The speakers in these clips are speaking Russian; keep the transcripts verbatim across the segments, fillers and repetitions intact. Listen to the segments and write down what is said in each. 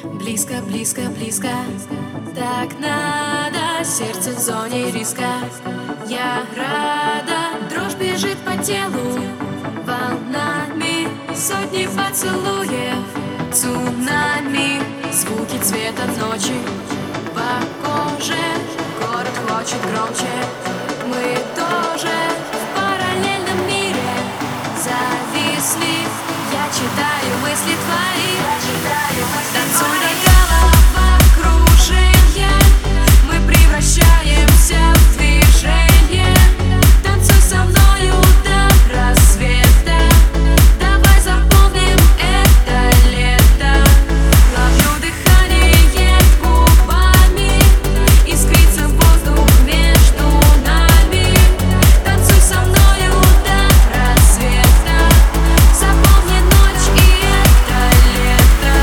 Близко, близко, близко, так надо, сердце в зоне риска. Я рада, дрожь бежит по телу волнами, сотни поцелуев, цунами, звуки цвета ночи по коже, город хочет громче. Мы тоже в параллельном мире зависли. Я читаю мысли твои, танцуй до головокружения. Мы превращаемся в движение. Танцуй со мною до рассвета. Давай запомним это лето. Ловлю дыхание губами, искрится воздух между нами. Танцуй со мною до рассвета. Запомни ночь и это лето.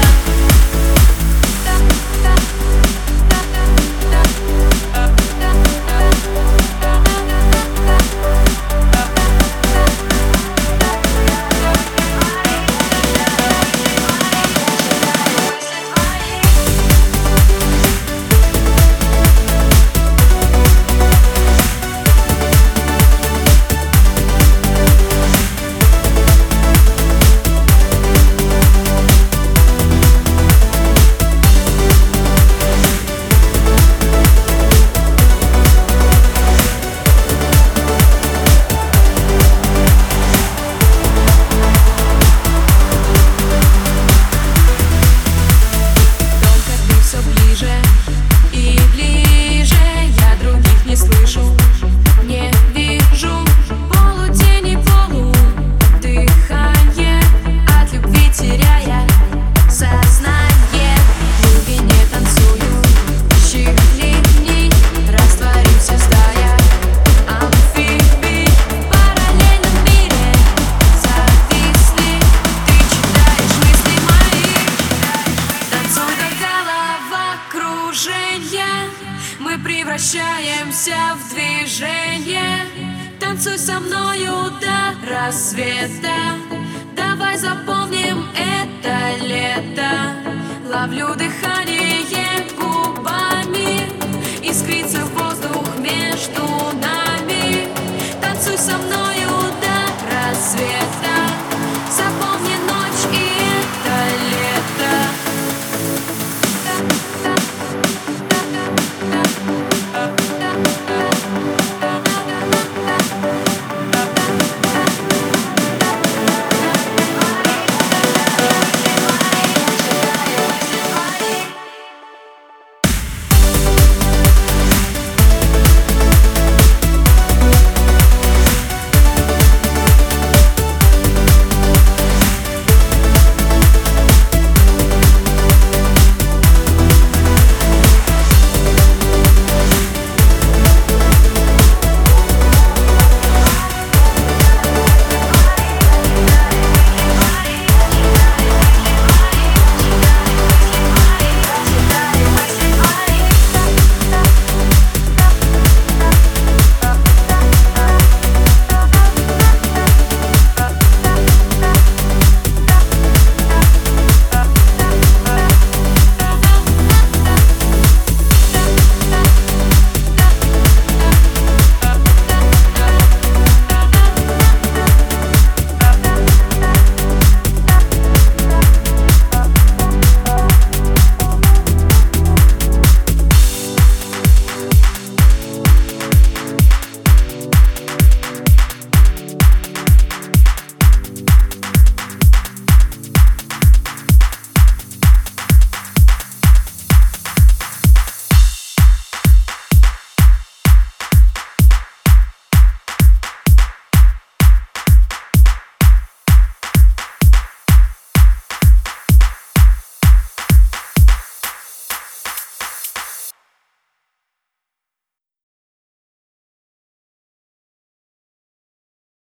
И ближе, я других не слышу, не вижу полутени, полу дыхание, от любви теряя сознание. В глубине танцующих линий растворимся стая амфибий. В параллельном мире зависли. Ты читаешь мысли мои. Танцуй до головокружения. Мы превращаемся в движение. Танцуй со мною до рассвета. Давай запомним это лето.